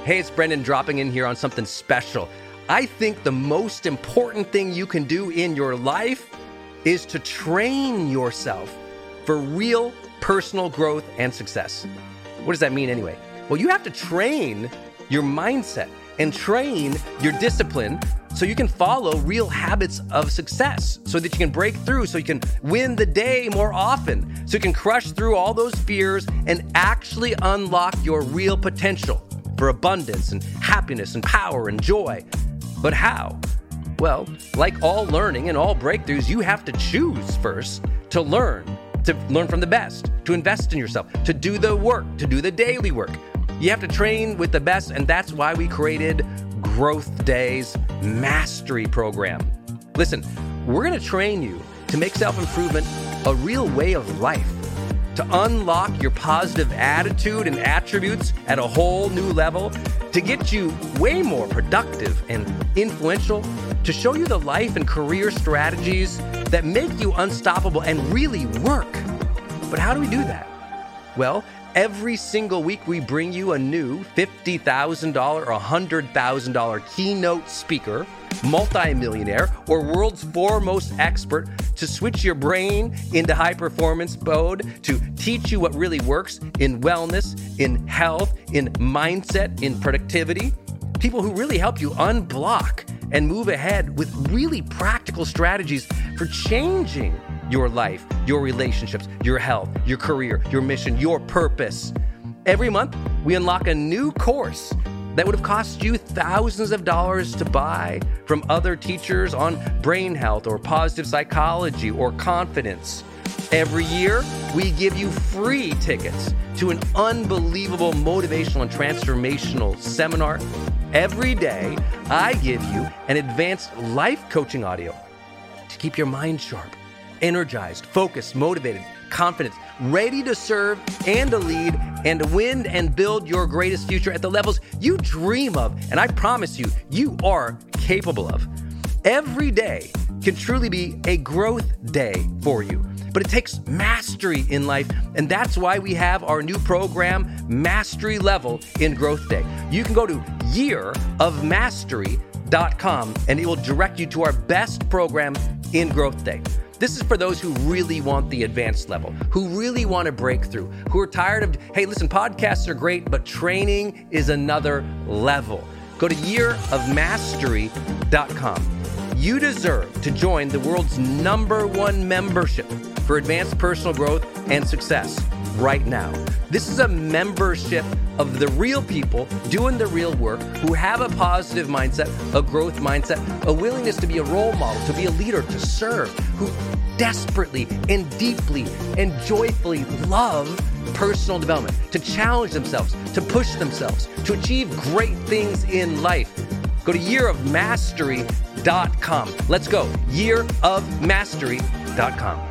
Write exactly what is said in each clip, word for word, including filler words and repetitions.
Hey, it's Brendan dropping in here on something special. I think the most important thing you can do in your life is to train yourself for real personal growth and success. What does that mean anyway? Well, you have to train your mindset and train your discipline so you can follow real habits of success, so that you can break through, so you can win the day more often, so you can crush through all those fears and actually unlock your real potential for abundance and happiness and power and joy. But how? Well, like all learning and all breakthroughs, you have to choose first to learn, to learn from the best, to invest in yourself, to do the work, to do the daily work. You have to train with the best, and that's why we created Growth Day's Mastery Program. Listen, we're going to train you to make self-improvement a real way of life, to unlock your positive attitude and attributes at a whole new level, to get you way more productive and influential, to show you the life and career strategies that make you unstoppable and really work. But how do we do that? Well, every single week we bring you a new fifty thousand dollars or one hundred thousand dollars keynote speaker, multimillionaire, or world's foremost expert to switch your brain into high performance mode, to teach you what really works in wellness, in health, in mindset, in productivity. People who really help you unblock and move ahead with really practical strategies for changing your life, your relationships, your health, your career, your mission, your purpose. Every month, we unlock a new course that would have cost you thousands of dollars to buy from other teachers on brain health or positive psychology or confidence. Every year, we give you free tickets to an unbelievable motivational and transformational seminar. Every day, I give you an advanced life coaching audio to keep your mind sharp, energized, focused, motivated, confident, ready to serve and to lead and to win and build your greatest future at the levels you dream of. And I promise you, you are capable of. Every day can truly be a growth day for you, but it takes mastery in life. And that's why we have our new program, Mastery Level in Growth Day. You can go to year of mastery dot com and it will direct you to our best program in Growth Day. This is for those who really want the advanced level, who really want to break through, who are tired of, hey, listen, podcasts are great, but training is another level. Go to year of mastery dot com. You deserve to join the world's number one membership for advanced personal growth and success right now. This is a membership of the real people doing the real work, who have a positive mindset, a growth mindset, a willingness to be a role model, to be a leader, to serve, who desperately and deeply and joyfully love personal development, to challenge themselves, to push themselves, to achieve great things in life. Go to year of mastery dot com. Let's go. year of mastery dot com.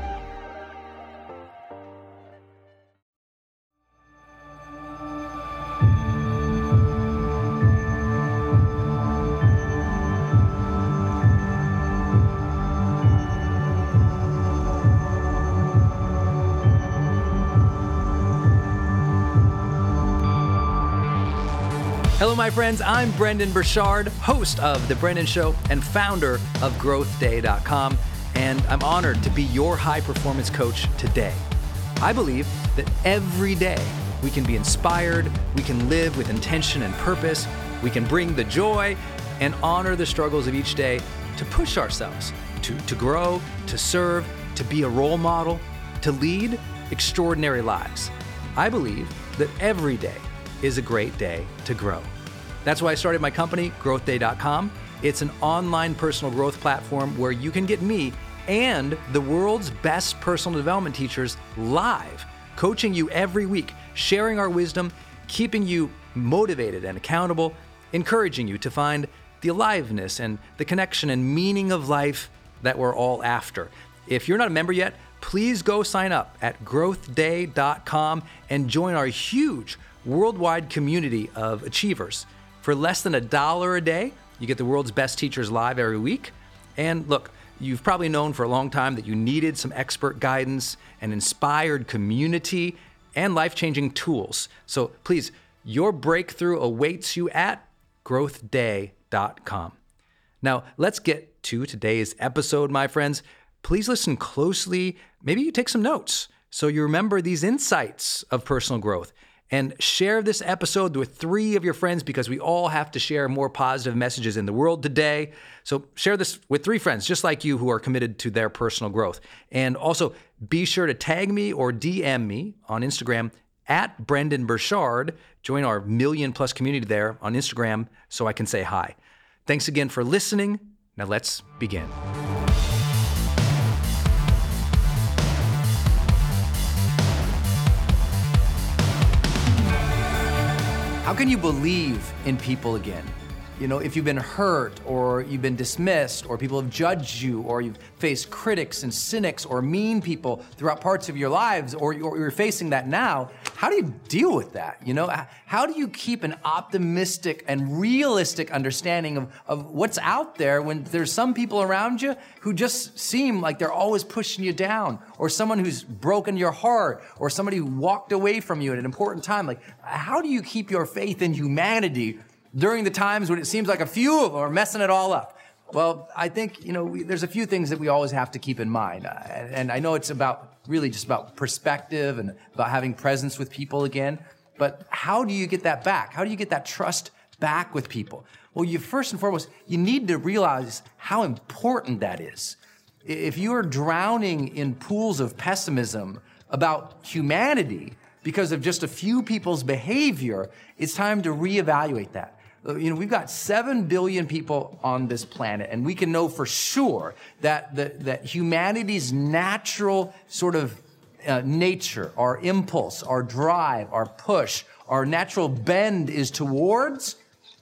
Hello, my friends. I'm Brendon Burchard, host of The Brendan Show and founder of growth day dot com, and I'm honored to be your high-performance coach today. I believe that every day we can be inspired, we can live with intention and purpose, we can bring the joy and honor the struggles of each day to push ourselves, to, to grow, to serve, to be a role model, to lead extraordinary lives. I believe that every day is a great day to grow. That's why I started my company, growth day dot com. It's an online personal growth platform where you can get me and the world's best personal development teachers live, coaching you every week, sharing our wisdom, keeping you motivated and accountable, encouraging you to find the aliveness and the connection and meaning of life that we're all after. If you're not a member yet, please go sign up at growth day dot com and join our huge worldwide community of achievers. For less than a dollar a day, you get the world's best teachers live every week. And look, you've probably known for a long time that you needed some expert guidance, an inspired community, and life-changing tools. So please Your breakthrough awaits you at growth day dot com. Now, let's get to today's episode, my friends. Please listen closely. Maybe you take some notes so you remember these insights of personal growth. And share this episode with three of your friends, because we all have to share more positive messages in the world today. So share this with three friends just like you who are committed to their personal growth. And also be sure to tag me or D M me on Instagram at Brendon Burchard. Join our million plus community there on Instagram so I can say hi. Thanks again for listening. Now let's begin. How can you believe in people again? You know, if you've been hurt or you've been dismissed or people have judged you or you've faced critics and cynics or mean people throughout parts of your lives, or you're facing that now, how do you deal with that? You know, how do you keep an optimistic and realistic understanding of, of what's out there when there's some people around you who just seem like they're always pushing you down, or someone who's broken your heart, or somebody who walked away from you at an important time? Like, how do you keep your faith in humanity during the times when it seems like a few of them are messing it all up? Well, I think, you know, we, there's a few things that we always have to keep in mind. Uh, and, and I know it's about really just about perspective and about having presence with people again. But how do you get that back? How do you get that trust back with people? Well, you first and foremost, you need to realize how important that is. If you are drowning in pools of pessimism about humanity because of just a few people's behavior, it's time to reevaluate that. You know, we've got seven billion people on this planet, and we can know for sure that the, that humanity's natural sort of uh, nature, our impulse, our drive, our push, our natural bend is towards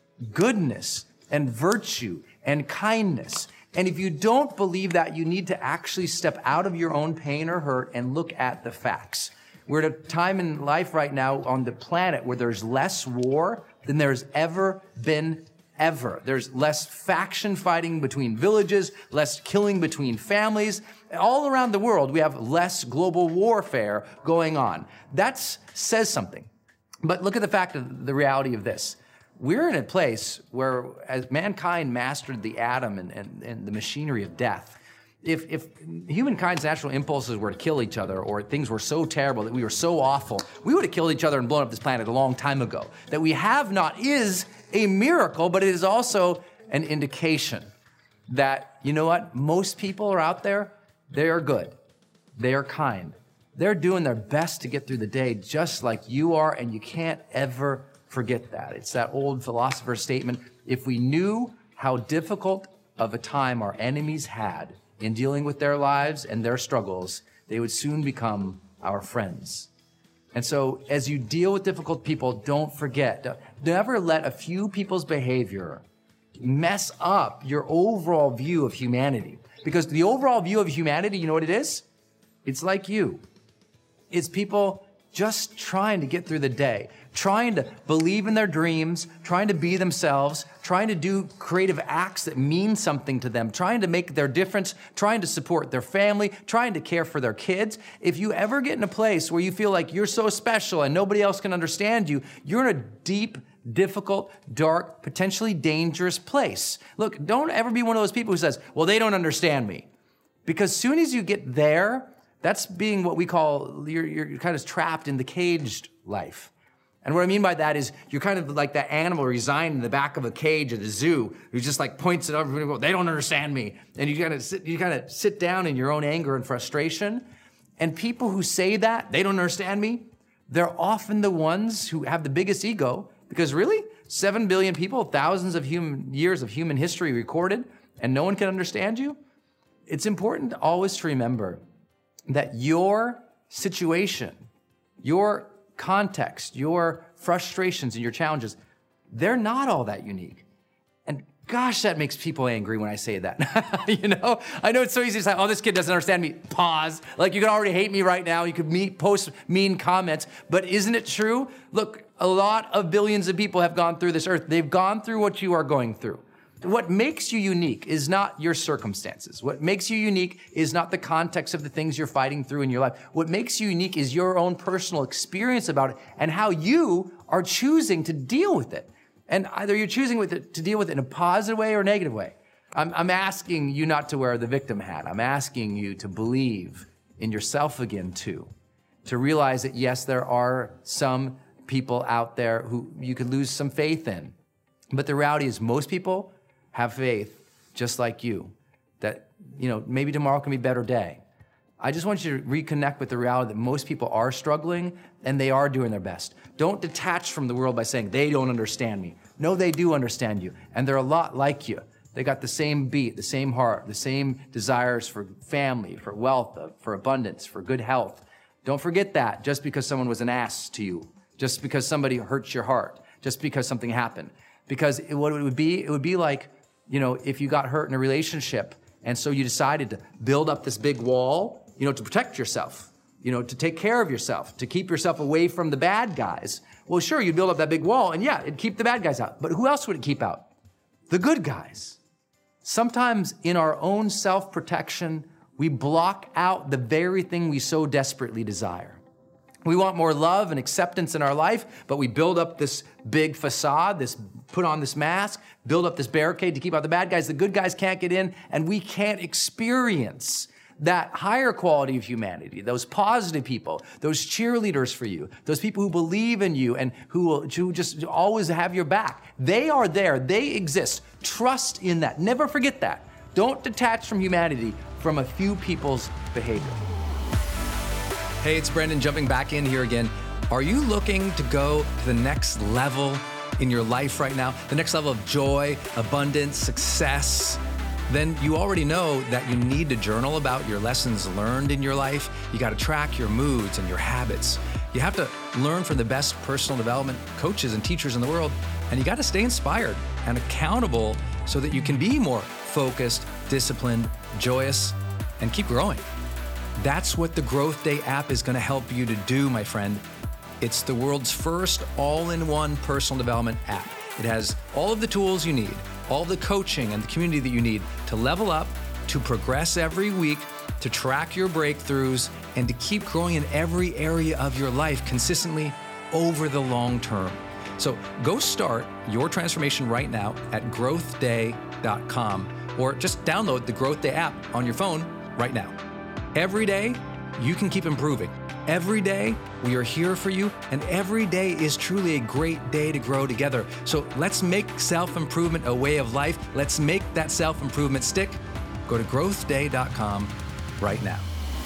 goodness and virtue and kindness. And if you don't believe that, you need to actually step out of your own pain or hurt and look at the facts. We're at a time in life right now on the planet where there's less war than there's ever been, ever. There's less faction fighting between villages, less killing between families. All around the world, we have less global warfare going on. That says something. But look at the fact of the reality of this. We're in a place where, as mankind mastered the atom and, and, and the machinery of death, If, if humankind's natural impulses were to kill each other, or things were so terrible that we were so awful, we would have killed each other and blown up this planet a long time ago. That we have not is a miracle, but it is also an indication that, you know what, most people are out there, they are good, they are kind, they're doing their best to get through the day just like you are, and you can't ever forget that. It's that old philosopher's statement: if we knew how difficult of a time our enemies had in dealing with their lives and their struggles, they would soon become our friends. And so as you deal with difficult people, don't forget, never let a few people's behavior mess up your overall view of humanity. Because the overall view of humanity, you know what it is? It's like you. It's people just trying to get through the day, trying to believe in their dreams, trying to be themselves, trying to do creative acts that mean something to them, trying to make their difference, trying to support their family, trying to care for their kids. If you ever get in a place where you feel like you're so special and nobody else can understand you, you're in a deep, difficult, dark, potentially dangerous place. Look, don't ever be one of those people who says, well, they don't understand me. Because as soon as you get there, that's being what we call, you're, you're kind of trapped in the caged life. And what I mean by that is you're kind of like that animal resigned in the back of a cage at a zoo who just like points at everybody and goes, they don't understand me. And you kind of sit, you kind of sit down in your own anger and frustration. And people who say that, they don't understand me, they're often the ones who have the biggest ego, because really, seven billion people, thousands of human years of human history recorded, and no one can understand you. It's important always to remember that your situation, your context, your frustrations and your challenges, they're not all that unique. And gosh, that makes people angry when I say that. You know, I know it's so easy to say, oh, this kid doesn't understand me. Pause. Like you could already hate me right now. You could meet, post mean comments, but isn't it true? Look, a lot of billions of people have gone through this earth. They've gone through what you are going through. What makes you unique is not your circumstances. What makes you unique is not the context of the things you're fighting through in your life. What makes you unique is your own personal experience about it and how you are choosing to deal with it. And either you're choosing with it to deal with it in a positive way or a negative way. I'm, I'm asking you not to wear the victim hat. I'm asking you to believe in yourself again too. To realize that yes, there are some people out there who you could lose some faith in. But the reality is most people have faith just like you, that, you know, maybe tomorrow can be a better day. I just want you to reconnect with the reality that most people are struggling and they are doing their best. Don't detach from the world by saying they don't understand me. No, they do understand you, and they're a lot like you. They got the same beat, the same heart, the same desires for family, for wealth, for abundance, for good health. Don't forget that just because someone was an ass to you, just because somebody hurt your heart, just because something happened. Because it, what it would be, it would be like, you know, if you got hurt in a relationship and so you decided to build up this big wall, you know, to protect yourself, you know, to take care of yourself, to keep yourself away from the bad guys. Well, sure, you'd build up that big wall and yeah, it'd keep the bad guys out. But who else would it keep out? The good guys. Sometimes in our own self-protection, we block out the very thing we so desperately desire. We want more love and acceptance in our life, but we build up this big facade, this put on this mask, build up this barricade to keep out the bad guys. The good guys can't get in, and we can't experience that higher quality of humanity, those positive people, those cheerleaders for you, those people who believe in you and who will who just always have your back. They are there. They exist. Trust in that. Never forget that. Don't detach from humanity from a few people's behavior. Hey, it's Brandon jumping back in here again. Are you looking to go to the next level in your life right now? The next level of joy, abundance, success? Then you already know that you need to journal about your lessons learned in your life. You got to track your moods and your habits. You have to learn from the best personal development coaches and teachers in the world. And you got to stay inspired and accountable so that you can be more focused, disciplined, joyous, and keep growing. That's what the Growth Day app is going to help you to do, my friend. It's the world's first all-in-one personal development app. It has all of the tools you need, all the coaching and the community that you need to level up, to progress every week, to track your breakthroughs, and to keep growing in every area of your life consistently over the long term. So go start your transformation right now at growth day dot com, or just download the Growth Day app on your phone right now. Every day, you can keep improving. Every day, we are here for you, and every day is truly a great day to grow together. So let's make self-improvement a way of life. Let's make that self-improvement stick. Go to growth day dot com right now.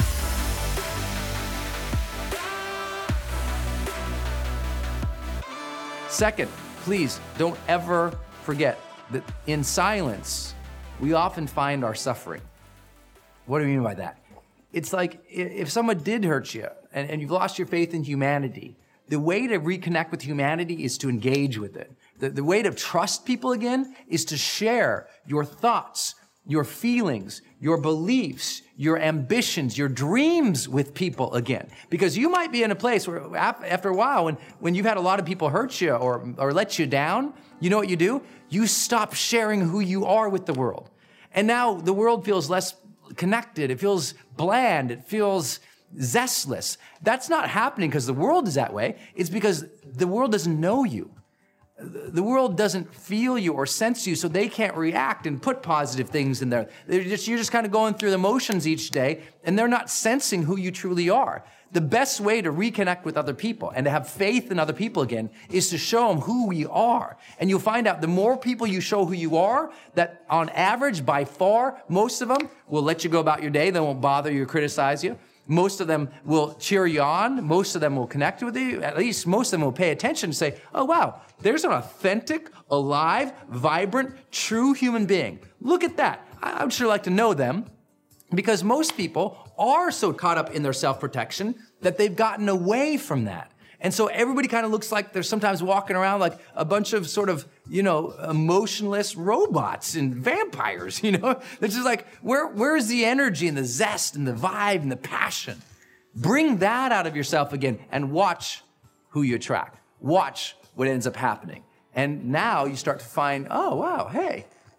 Second, please don't ever forget that in silence, we often find our suffering. What do you mean by that? It's like if someone did hurt you and, and you've lost your faith in humanity, the way to reconnect with humanity is to engage with it. The, the way to trust people again is to share your thoughts, your feelings, your beliefs, your ambitions, your dreams with people again. Because you might be in a place where after a while, when, when you've had a lot of people hurt you or, or let you down, you know what you do? You stop sharing who you are with the world. And now the world feels less connected. It feels bland. It feels zestless. That's not happening because the world is that way. It's because the world doesn't know you. The world doesn't feel you or sense you, so they can't react and put positive things in there. They're just, you're just kind of going through the motions each day, and they're not sensing who you truly are. The best way to reconnect with other people and to have faith in other people again is to show them who we are. And you'll find out the more people you show who you are, that on average, by far, most of them will let you go about your day. They won't bother you or criticize you. Most of them will cheer you on. Most of them will connect with you. At least most of them will pay attention and say, oh, wow, there's an authentic, alive, vibrant, true human being. Look at that. I would sure like to know them, because most people are so caught up in their self-protection that they've gotten away from that. And so everybody kind of looks like they're sometimes walking around like a bunch of sort of, you know, emotionless robots and vampires, you know? It's just like, where, where's the energy and the zest and the vibe and the passion? Bring that out of yourself again and watch who you attract. Watch what ends up happening. And now you start to find, oh, wow, hey,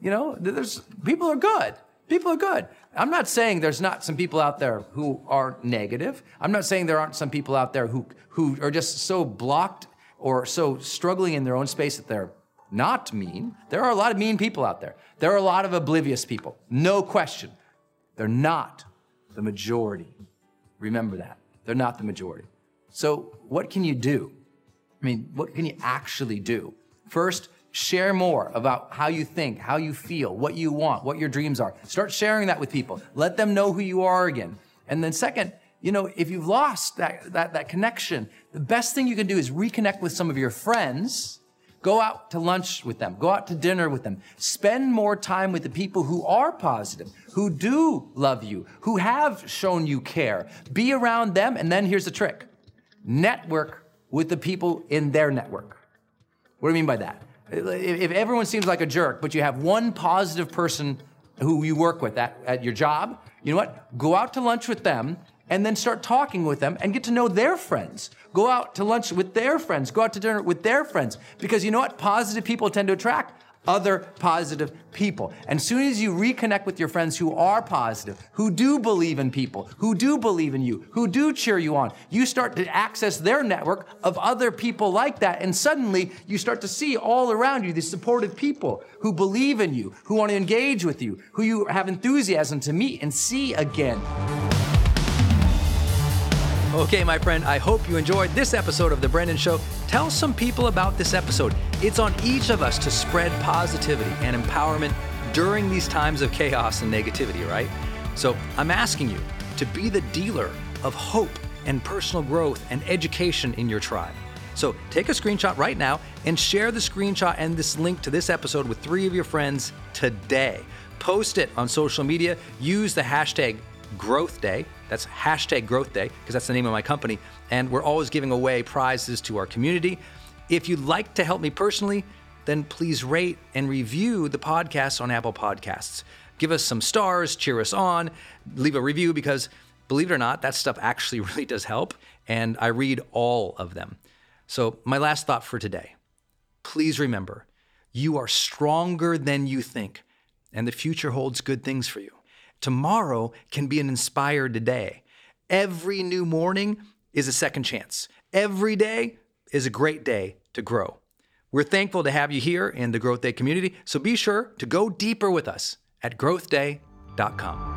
You know, there's people are good. People are good. I'm not saying there's not some people out there who are negative. I'm not saying there aren't some people out there who who are just so blocked or so struggling in their own space that they're not mean. There are a lot of mean people out there. There are a lot of oblivious people. No question. They're not the majority. Remember that. They're not the majority. So what can you do? I mean, what can you actually do? First, share more about how you think, how you feel, what you want, what your dreams are. Start sharing that with people. Let them know who you are again. And then second, you know, if you've lost that, that, that connection, the best thing you can do is reconnect with some of your friends. Go out to lunch with them. Go out to dinner with them. Spend more time with the people who are positive, who do love you, who have shown you care. Be around them, and then here's the trick. Network with the people in their network. What do I mean by that? If everyone seems like a jerk, but you have one positive person who you work with at, at your job, you know what? Go out to lunch with them and then start talking with them and get to know their friends. Go out to lunch with their friends. Go out to dinner with their friends. Because you know what? Positive people tend to attract other positive people. And as soon as you reconnect with your friends who are positive, who do believe in people, who do believe in you, who do cheer you on, you start to access their network of other people like that. And suddenly you start to see all around you these supportive people who believe in you, who want to engage with you, who you have enthusiasm to meet and see again. Okay, my friend, I hope you enjoyed this episode of The Brendon Show. Tell some people about this episode. It's on each of us to spread positivity and empowerment during these times of chaos and negativity, right? So I'm asking you to be the dealer of hope and personal growth and education in your tribe. So take a screenshot right now and share the screenshot and this link to this episode with three of your friends today. Post it on social media. Use the hashtag Growth Day. That's hashtag Growth Day, because that's the name of my company. And we're always giving away prizes to our community. If you'd like to help me personally, then please rate and review the podcast on Apple Podcasts. Give us some stars, cheer us on, leave a review, because believe it or not, that stuff actually really does help. And I read all of them. So my last thought for today, please remember, you are stronger than you think, and the future holds good things for you. Tomorrow can be an inspired day. Every new morning is a second chance. Every day is a great day to grow. We're thankful to have you here in the Growth Day community, so be sure to go deeper with us at growth day dot com.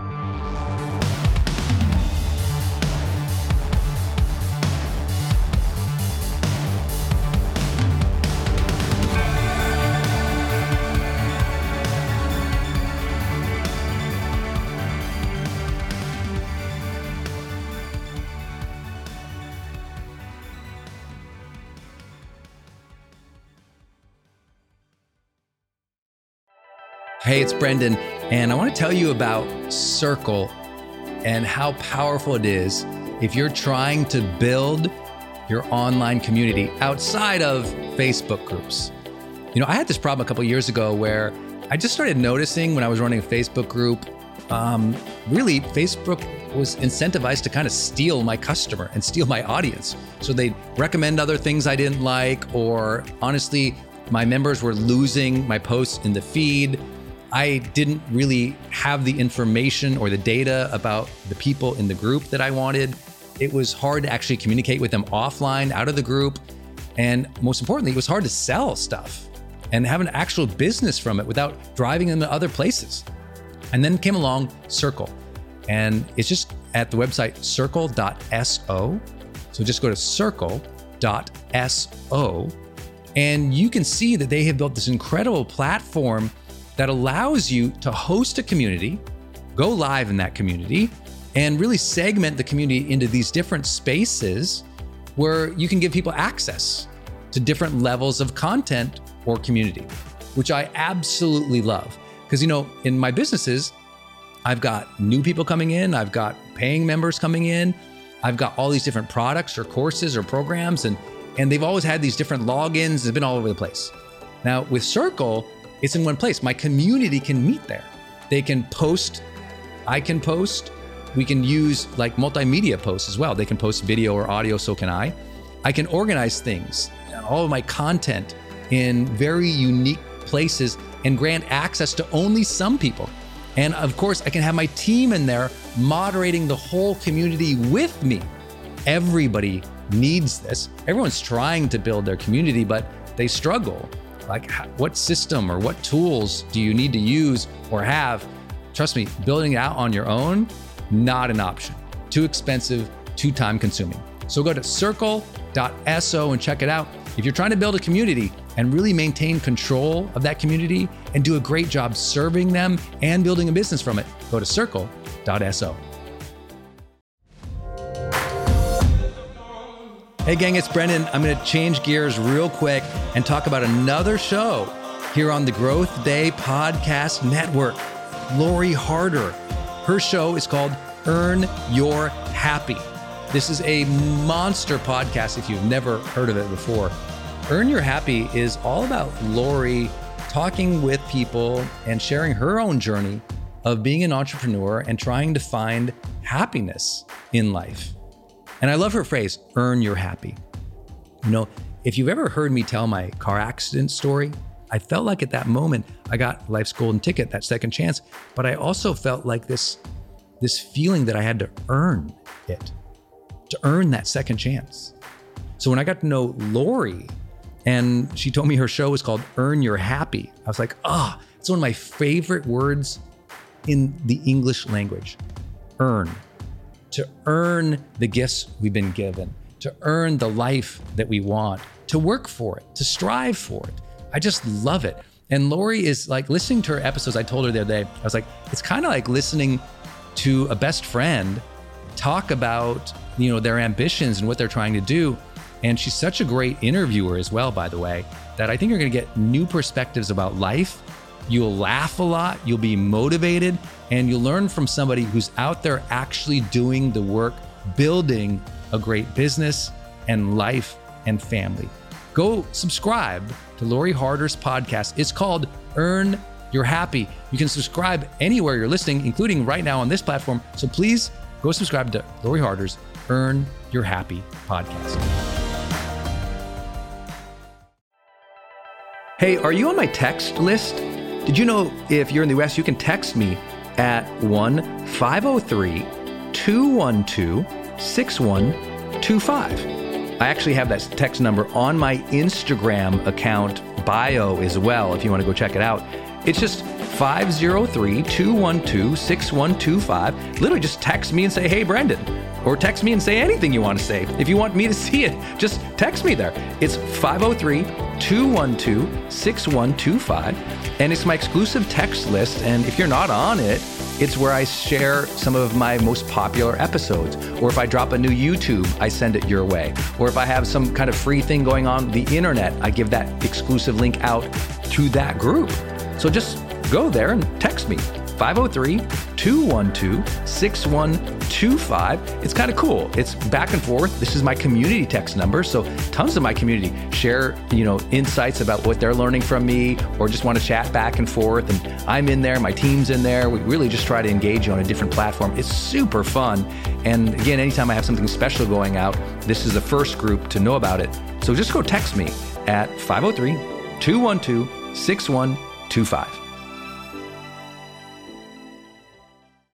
Hey, it's Brendon, and I want to tell you about Circle and how powerful it is if you're trying to build your online community outside of Facebook groups. You know, I had this problem a couple of years ago where I just started noticing when I was running a Facebook group, um, really Facebook was incentivized to kind of steal my customer and steal my audience. So they'd recommend other things I didn't like, or honestly, my members were losing my posts in the feed. I didn't really have the information or the data about the people in the group that I wanted. It was hard to actually communicate with them offline, out of the group. And most importantly, it was hard to sell stuff and have an actual business from it without driving them to other places. And then came along Circle. And it's just at the website circle dot so. So just go to circle dot so. And you can see that they have built this incredible platform that allows you to host a community, go live in that community, and really segment the community into these different spaces where you can give people access to different levels of content or community, which I absolutely love. Because, you know, in my businesses, I've got new people coming in, I've got paying members coming in, I've got all these different products or courses or programs, and, and they've always had these different logins, they've been all over the place. Now with Circle, it's in one place. My community can meet there. They can post, I can post, we can use like multimedia posts as well. They can post video or audio, so can I. I can organize things, all of my content in very unique places and grant access to only some people. And of course, I can have my team in there moderating the whole community with me. Everybody needs this. Everyone's trying to build their community, but they struggle. Like, what system or what tools do you need to use or have? Trust me, building it out on your own, not an option. Too expensive, too time consuming. So go to circle dot so and check it out. If you're trying to build a community and really maintain control of that community and do a great job serving them and building a business from it, go to circle dot so. Hey gang, it's Brendan. I'm gonna change gears real quick and talk about another show here on the Growth Day Podcast Network. Lori Harder. Her show is called Earn Your Happy. This is a monster podcast if you've never heard of it before. Earn Your Happy is all about Lori talking with people and sharing her own journey of being an entrepreneur and trying to find happiness in life. And I love her phrase, earn your happy. You know, if you've ever heard me tell my car accident story, I felt like at that moment I got life's golden ticket, that second chance, but I also felt like this, this feeling that I had to earn it, to earn that second chance. So when I got to know Lori and she told me her show was called Earn Your Happy, I was like, ah, oh, it's one of my favorite words in the English language, earn. To earn the gifts we've been given, to earn the life that we want, to work for it, to strive for it. I just love it. And Lori is like, listening to her episodes, I told her the other day, I was like, it's kind of like listening to a best friend talk about, you know, their ambitions and what they're trying to do. And she's such a great interviewer as well, by the way, that I think you're gonna get new perspectives about life. You'll laugh a lot, you'll be motivated, and you'll learn from somebody who's out there actually doing the work, building a great business and life and family. Go subscribe to Lori Harder's podcast. It's called Earn Your Happy. You can subscribe anywhere you're listening, including right now on this platform. So please go subscribe to Lori Harder's Earn Your Happy podcast. Hey, are you on my text list? Did you know if you're in the U S, you can text me at one five oh three, two one two, six one two five. I actually have that text number on my Instagram account bio as well, if you want to go check it out. It's just five oh three, two one two, six one two five. Literally just text me and say, hey, Brendan. Or text me and say anything you want to say. If you want me to see it, just text me there. It's five oh three, two one two, six one two five. And it's my exclusive text list. And if you're not on it, it's where I share some of my most popular episodes. Or if I drop a new YouTube, I send it your way. Or if I have some kind of free thing going on the internet, I give that exclusive link out to that group. So just go there and text me, five oh three, two one two, six one two five. It's kind of cool. It's back and forth. This is my community text number. So tons of my community share, you know, insights about what they're learning from me, or just want to chat back and forth. And I'm in there, my team's in there. We really just try to engage you on a different platform. It's super fun. And again, anytime I have something special going out, this is the first group to know about it. So just go text me at five oh three, two one two, six one two five.